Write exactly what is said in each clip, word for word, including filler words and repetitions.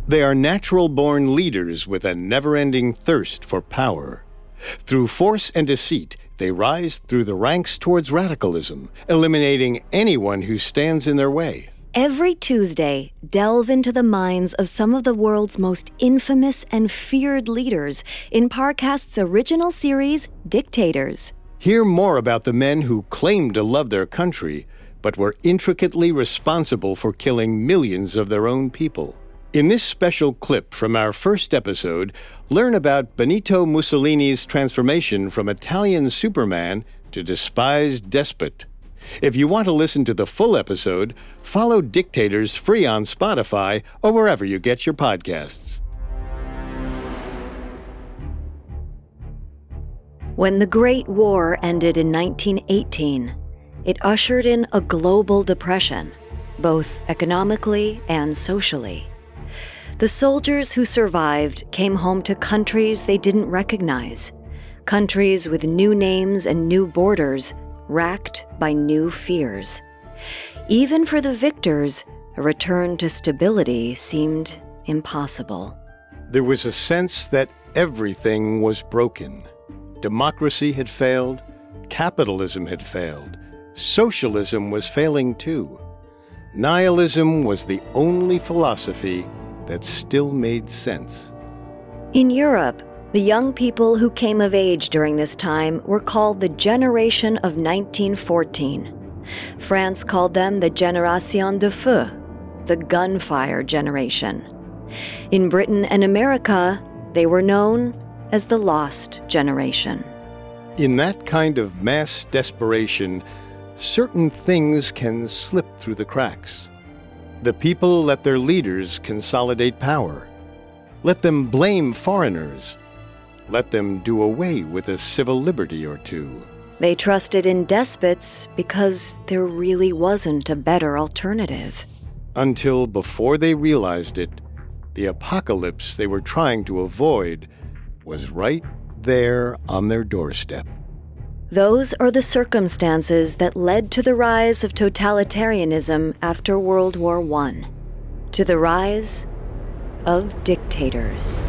They are natural-born leaders with a never-ending thirst for power. Through force and deceit, they rise through the ranks towards radicalism, eliminating anyone who stands in their way. Every Tuesday, delve into the minds of some of the world's most infamous and feared leaders in Parcast's original series, Dictators. Hear more about the men who claimed to love their country, but were intricately responsible for killing millions of their own people. In this special clip from our first episode, learn about Benito Mussolini's transformation from Italian Superman to despised despot. If you want to listen to the full episode, follow Dictators free on Spotify or wherever you get your podcasts. When the Great War ended in nineteen eighteen, it ushered in a global depression, both economically and socially. The soldiers who survived came home to countries they didn't recognize, countries with new names and new borders, racked by new fears. Even for the victors, a return to stability seemed impossible. There was a sense that everything was broken. Democracy had failed, capitalism had failed, socialism was failing too. Nihilism was the only philosophy that still made sense. In Europe, the young people who came of age during this time were called the Generation of nineteen fourteen. France called them the Génération de Feu, the gunfire generation. In Britain and America, they were known as the Lost Generation. In that kind of mass desperation, certain things can slip through the cracks. The people let their leaders consolidate power. Let them blame foreigners. Let them do away with a civil liberty or two. They trusted in despots because there really wasn't a better alternative. Until before they realized it, the apocalypse they were trying to avoid was right there on their doorstep. Those are the circumstances that led to the rise of totalitarianism after World War One, to the rise of dictators.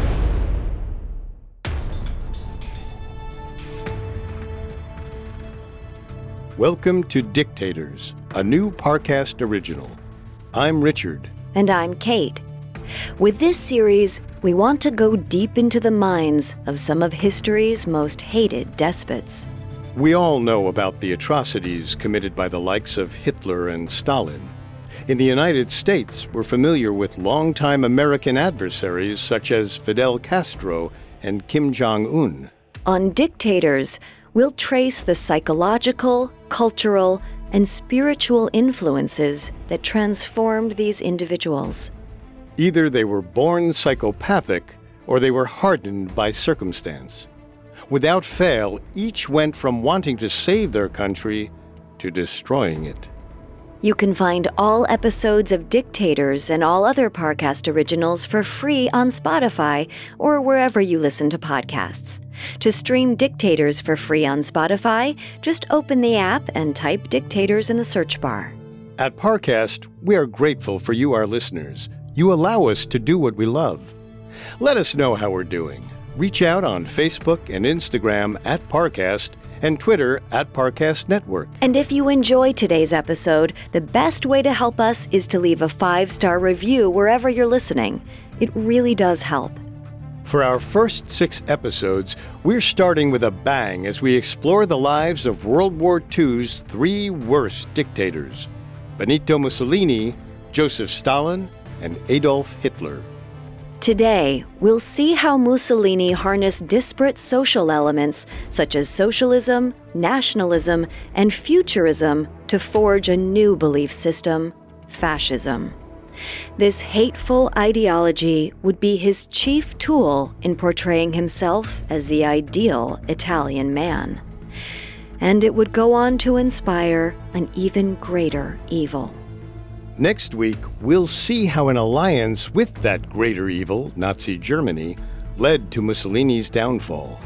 Welcome to Dictators, a new Parcast original. I'm Richard. And I'm Kate. With this series, we want to go deep into the minds of some of history's most hated despots. We all know about the atrocities committed by the likes of Hitler and Stalin. In the United States, we're familiar with longtime American adversaries such as Fidel Castro and Kim Jong-un. On Dictators, we'll trace the psychological, cultural, and spiritual influences that transformed these individuals. Either they were born psychopathic or they were hardened by circumstance. Without fail, each went from wanting to save their country to destroying it. You can find all episodes of Dictators and all other Parcast originals for free on Spotify or wherever you listen to podcasts. To stream Dictators for free on Spotify, just open the app and type Dictators in the search bar. At Parcast, we are grateful for you, our listeners. You allow us to do what we love. Let us know how we're doing. Reach out on Facebook and Instagram at Parcast and Twitter at Parcast Network. And if you enjoy today's episode, the best way to help us is to leave a five-star review wherever you're listening. It really does help. For our first six episodes, we're starting with a bang as we explore the lives of World War Two's three worst dictators: Benito Mussolini, Joseph Stalin, and Adolf Hitler. Today, we'll see how Mussolini harnessed disparate social elements such as socialism, nationalism, and futurism to forge a new belief system, fascism. This hateful ideology would be his chief tool in portraying himself as the ideal Italian man. And it would go on to inspire an even greater evil. Next week, we'll see how an alliance with that greater evil, Nazi Germany, led to Mussolini's downfall.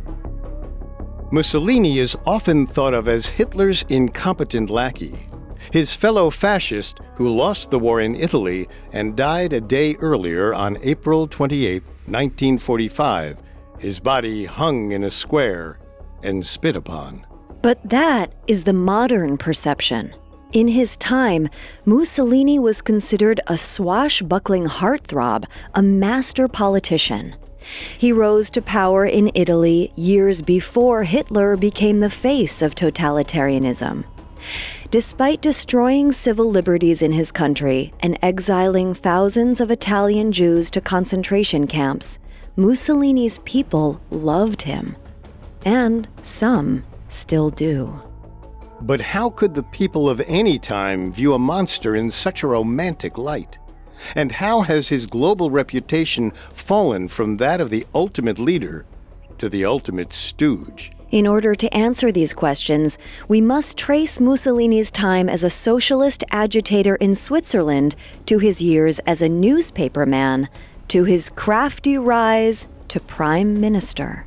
Mussolini is often thought of as Hitler's incompetent lackey. His fellow fascist, who lost the war in Italy and died a day earlier on April twenty-eighth, nineteen forty-five, his body hung in a square and spit upon. But that is the modern perception. In his time, Mussolini was considered a swashbuckling heartthrob, a master politician. He rose to power in Italy years before Hitler became the face of totalitarianism. Despite destroying civil liberties in his country and exiling thousands of Italian Jews to concentration camps, Mussolini's people loved him. And some still do. But how could the people of any time view a monster in such a romantic light? And how has his global reputation fallen from that of the ultimate leader to the ultimate stooge? In order to answer these questions, we must trace Mussolini's time as a socialist agitator in Switzerland to his years as a newspaperman, to his crafty rise to prime minister.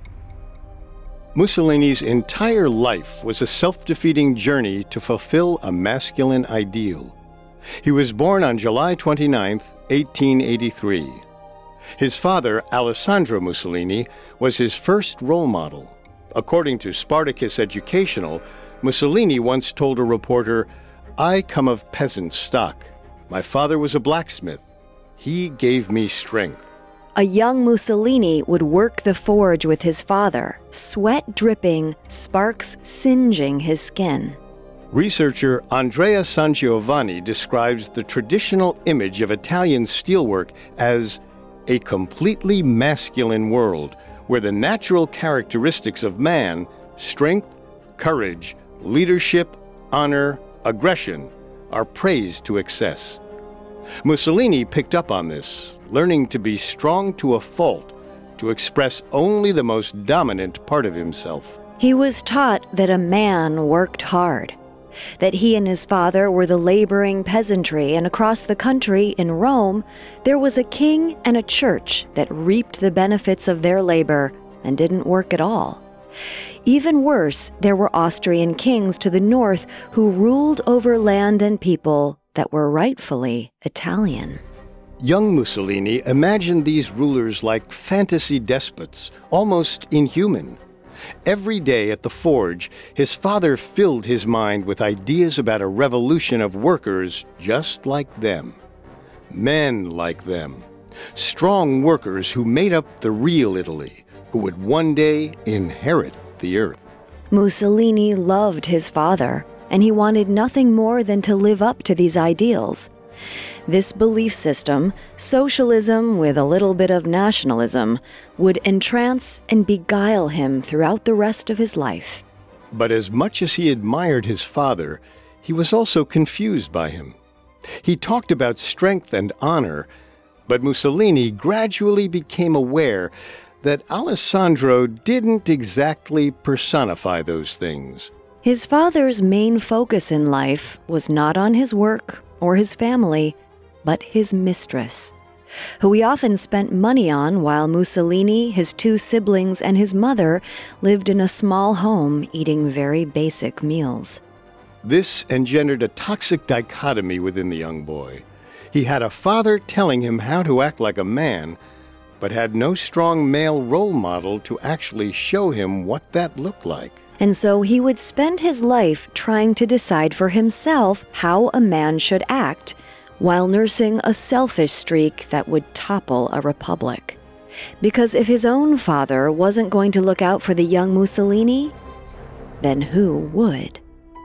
Mussolini's entire life was a self-defeating journey to fulfill a masculine ideal. He was born on July twenty-ninth, eighteen eighty-three. His father, Alessandro Mussolini, was his first role model. According to Spartacus Educational, Mussolini once told a reporter, "I come of peasant stock. My father was a blacksmith. He gave me strength." A young Mussolini would work the forge with his father, sweat dripping, sparks singeing his skin. Researcher Andrea Sangiovanni describes the traditional image of Italian steelwork as a completely masculine world, where the natural characteristics of man, strength, courage, leadership, honor, aggression, are praised to excess. Mussolini picked up on this, learning to be strong to a fault, to express only the most dominant part of himself. He was taught that a man worked hard, that he and his father were the laboring peasantry, and across the country in Rome, there was a king and a church that reaped the benefits of their labor and didn't work at all. Even worse, there were Austrian kings to the north who ruled over land and people that were rightfully Italian. Young Mussolini imagined these rulers like fantasy despots, almost inhuman. Every day at the forge, his father filled his mind with ideas about a revolution of workers just like them. Men like them. Strong workers who made up the real Italy, who would one day inherit the earth. Mussolini loved his father, and he wanted nothing more than to live up to these ideals. This belief system, socialism with a little bit of nationalism, would entrance and beguile him throughout the rest of his life. But as much as he admired his father, he was also confused by him. He talked about strength and honor, but Mussolini gradually became aware that Alessandro didn't exactly personify those things. His father's main focus in life was not on his work or his family, but his mistress, who he often spent money on while Mussolini, his two siblings, and his mother lived in a small home eating very basic meals. This engendered a toxic dichotomy within the young boy. He had a father telling him how to act like a man, but had no strong male role model to actually show him what that looked like. And so he would spend his life trying to decide for himself how a man should act, while nursing a selfish streak that would topple a republic. Because if his own father wasn't going to look out for the young Mussolini, then who would?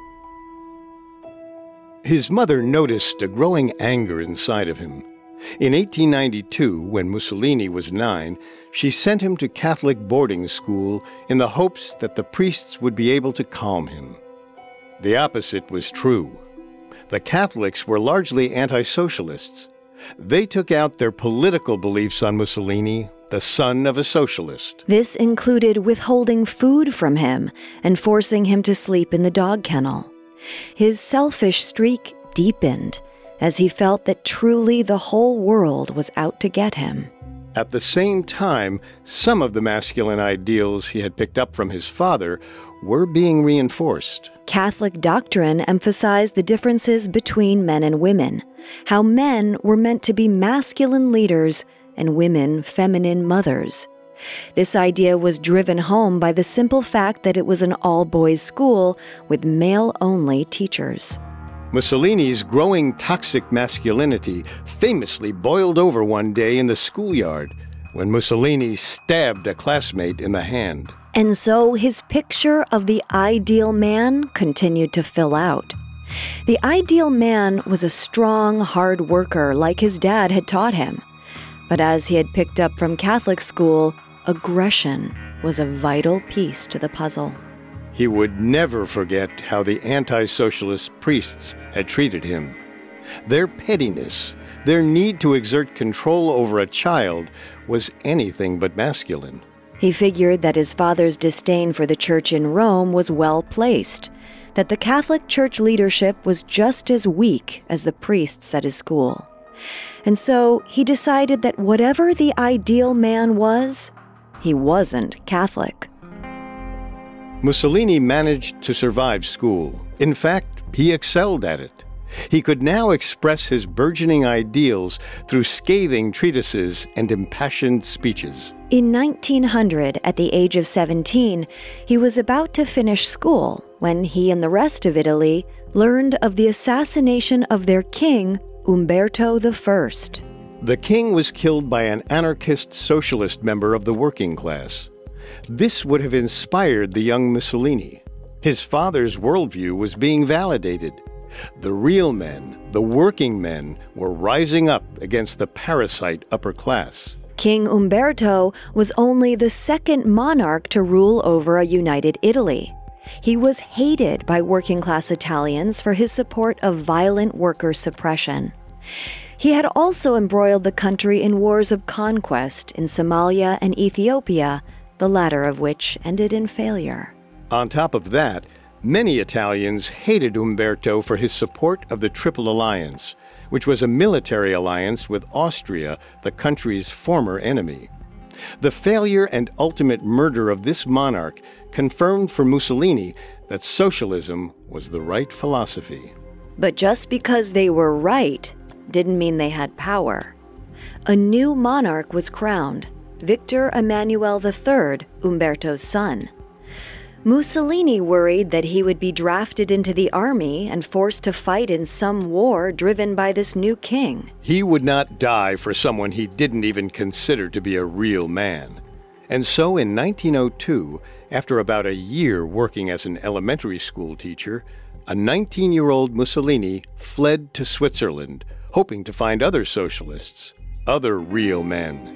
His mother noticed a growing anger inside of him. In eighteen ninety-two, when Mussolini was nine, she sent him to Catholic boarding school in the hopes that the priests would be able to calm him. The opposite was true. The Catholics were largely anti-socialists. They took out their political beliefs on Mussolini, the son of a socialist. This included withholding food from him and forcing him to sleep in the dog kennel. His selfish streak deepened as he felt that truly the whole world was out to get him. At the same time, some of the masculine ideals he had picked up from his father were being reinforced. Catholic doctrine emphasized the differences between men and women, how men were meant to be masculine leaders and women feminine mothers. This idea was driven home by the simple fact that it was an all-boys school with male-only teachers. Mussolini's growing toxic masculinity famously boiled over one day in the schoolyard when Mussolini stabbed a classmate in the hand. And so his picture of the ideal man continued to fill out. The ideal man was a strong, hard worker like his dad had taught him. But as he had picked up from Catholic school, aggression was a vital piece to the puzzle. He would never forget how the anti-socialist priests had treated him. Their pettiness, their need to exert control over a child, was anything but masculine. He figured that his father's disdain for the church in Rome was well placed, that the Catholic Church leadership was just as weak as the priests at his school. And so he decided that whatever the ideal man was, he wasn't Catholic. Mussolini managed to survive school. In fact, he excelled at it. He could now express his burgeoning ideals through scathing treatises and impassioned speeches. In nineteen hundred, at the age of seventeen, he was about to finish school when he and the rest of Italy learned of the assassination of their king, Umberto the First. The king was killed by an anarchist socialist member of the working class. This would have inspired the young Mussolini. His father's worldview was being validated. The real men, the working men, were rising up against the parasite upper class. King Umberto was only the second monarch to rule over a united Italy. He was hated by working-class Italians for his support of violent worker suppression. He had also embroiled the country in wars of conquest in Somalia and Ethiopia, the latter of which ended in failure. On top of that, many Italians hated Umberto for his support of the Triple Alliance, which was a military alliance with Austria, the country's former enemy. The failure and ultimate murder of this monarch confirmed for Mussolini that socialism was the right philosophy. But just because they were right didn't mean they had power. A new monarch was crowned, Victor Emmanuel the Third, Umberto's son. Mussolini worried that he would be drafted into the army and forced to fight in some war driven by this new king. He would not die for someone he didn't even consider to be a real man. And so in nineteen oh two, after about a year working as an elementary school teacher, a nineteen-year-old Mussolini fled to Switzerland, hoping to find other socialists, other real men.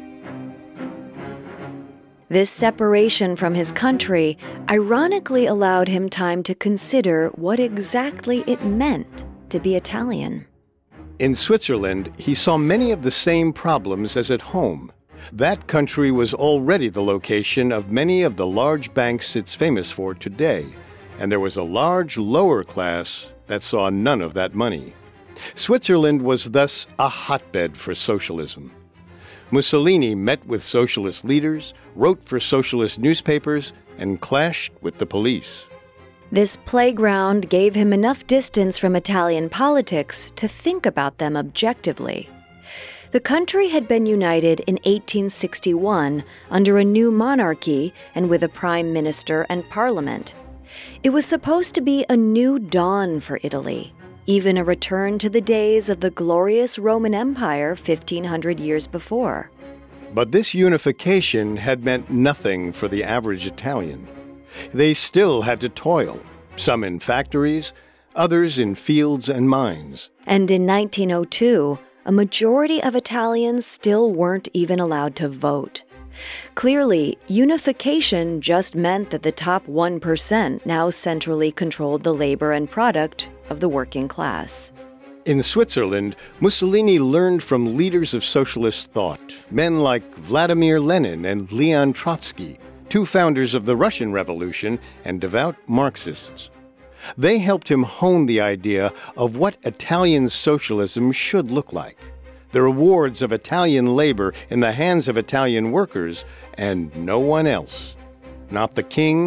This separation from his country ironically allowed him time to consider what exactly it meant to be Italian. In Switzerland, he saw many of the same problems as at home. That country was already the location of many of the large banks it's famous for today, and there was a large lower class that saw none of that money. Switzerland was thus a hotbed for socialism. Mussolini met with socialist leaders, wrote for socialist newspapers, and clashed with the police. This playground gave him enough distance from Italian politics to think about them objectively. The country had been united in eighteen sixty-one under a new monarchy and with a prime minister and parliament. It was supposed to be a new dawn for Italy, even a return to the days of the glorious Roman Empire fifteen hundred years before. But this unification had meant nothing for the average Italian. They still had to toil, some in factories, others in fields and mines. And in nineteen oh two, a majority of Italians still weren't even allowed to vote. Clearly, unification just meant that the top one percent now centrally controlled the labor and product of the working class. In Switzerland, Mussolini learned from leaders of socialist thought, men like Vladimir Lenin and Leon Trotsky, two founders of the Russian Revolution and devout Marxists. They helped him hone the idea of what Italian socialism should look like. The rewards of Italian labor in the hands of Italian workers and no one else. Not the king,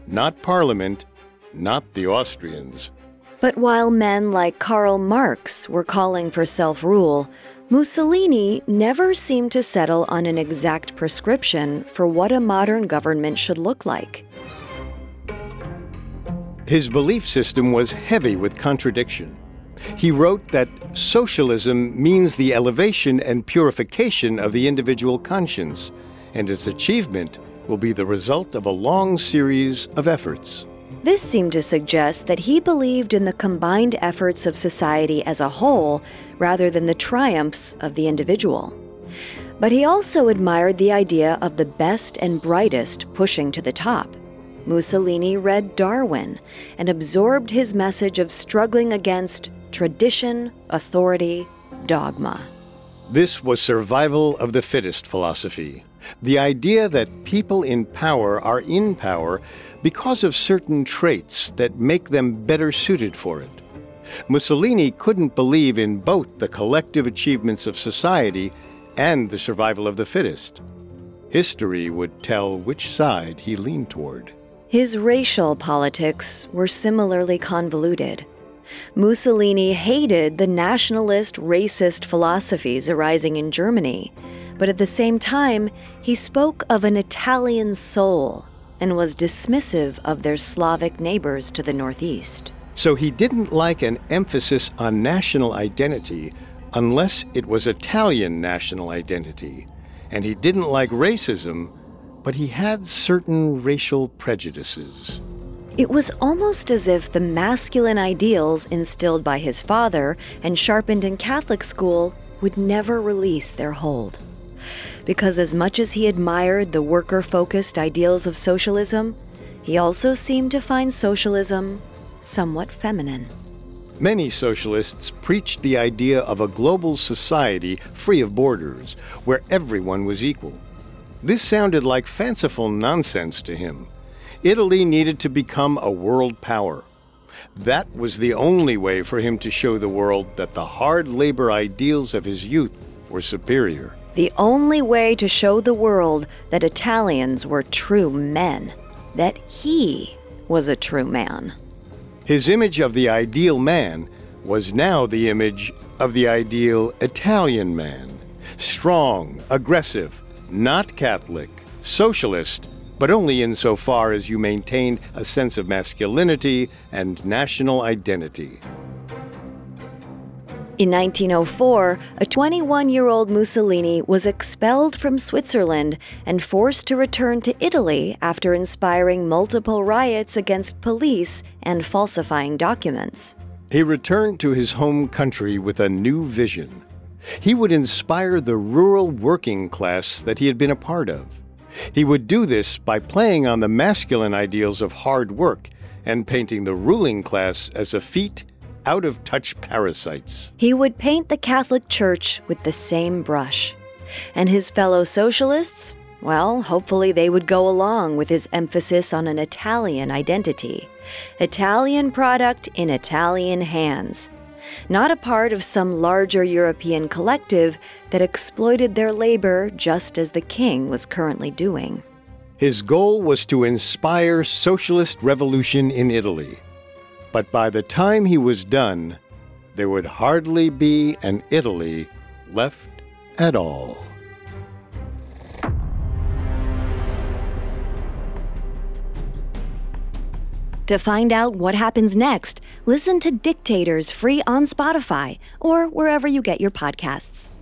not Parliament, not the Austrians. But while men like Karl Marx were calling for self-rule, Mussolini never seemed to settle on an exact prescription for what a modern government should look like. His belief system was heavy with contradiction. He wrote that socialism means the elevation and purification of the individual conscience, and its achievement will be the result of a long series of efforts. This seemed to suggest that he believed in the combined efforts of society as a whole rather than the triumphs of the individual. But he also admired the idea of the best and brightest pushing to the top. Mussolini read Darwin and absorbed his message of struggling against tradition, authority, dogma. This was survival of the fittest philosophy, the idea that people in power are in power because of certain traits that make them better suited for it. Mussolini couldn't believe in both the collective achievements of society and the survival of the fittest. History would tell which side he leaned toward. His racial politics were similarly convoluted. Mussolini hated the nationalist, racist philosophies arising in Germany, but at the same time, he spoke of an Italian soul and was dismissive of their Slavic neighbors to the northeast. So he didn't like an emphasis on national identity unless it was Italian national identity, and he didn't like racism, but he had certain racial prejudices. It was almost as if the masculine ideals instilled by his father and sharpened in Catholic school would never release their hold. Because as much as he admired the worker-focused ideals of socialism, he also seemed to find socialism somewhat feminine. Many socialists preached the idea of a global society free of borders, where everyone was equal. This sounded like fanciful nonsense to him. Italy needed to become a world power. That was the only way for him to show the world that the hard labor ideals of his youth were superior. The only way to show the world that Italians were true men, that he was a true man. His image of the ideal man was now the image of the ideal Italian man. Strong, aggressive, not Catholic, socialist, but only insofar as you maintained a sense of masculinity and national identity. In nineteen oh four, a twenty-one-year-old Mussolini was expelled from Switzerland and forced to return to Italy after inspiring multiple riots against police and falsifying documents. He returned to his home country with a new vision. He would inspire the rural working class that he had been a part of. He would do this by playing on the masculine ideals of hard work and painting the ruling class as effete, out-of-touch parasites. He would paint the Catholic Church with the same brush. And his fellow socialists, well, hopefully they would go along with his emphasis on an Italian identity. Italian product in Italian hands. Not a part of some larger European collective that exploited their labor just as the king was currently doing. His goal was to inspire socialist revolution in Italy. But by the time he was done, there would hardly be an Italy left at all. To find out what happens next, listen to Dictators free on Spotify or wherever you get your podcasts.